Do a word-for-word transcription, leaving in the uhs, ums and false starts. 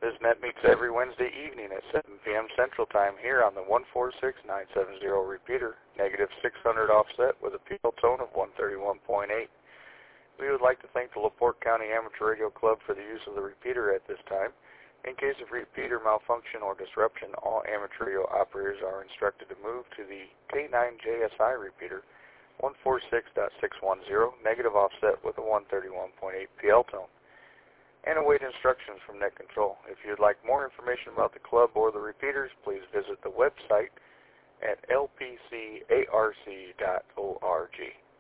This net meets every Wednesday evening at seven p m Central Time here on the one four six nine seven zero repeater, negative six hundred offset with a P L tone of one thirty-one point eight. We would like to thank the LaPorte County Amateur Radio Club for the use of the repeater at this time. In case of repeater malfunction or disruption, all amateur radio operators are instructed to move to the K nine J S I repeater, one forty-six point six ten, negative offset with a one thirty-one point eight P L tone, and await instructions from Net Control. If you'd like more information about the club or the repeaters, please visit the website at L P C A R C dot org.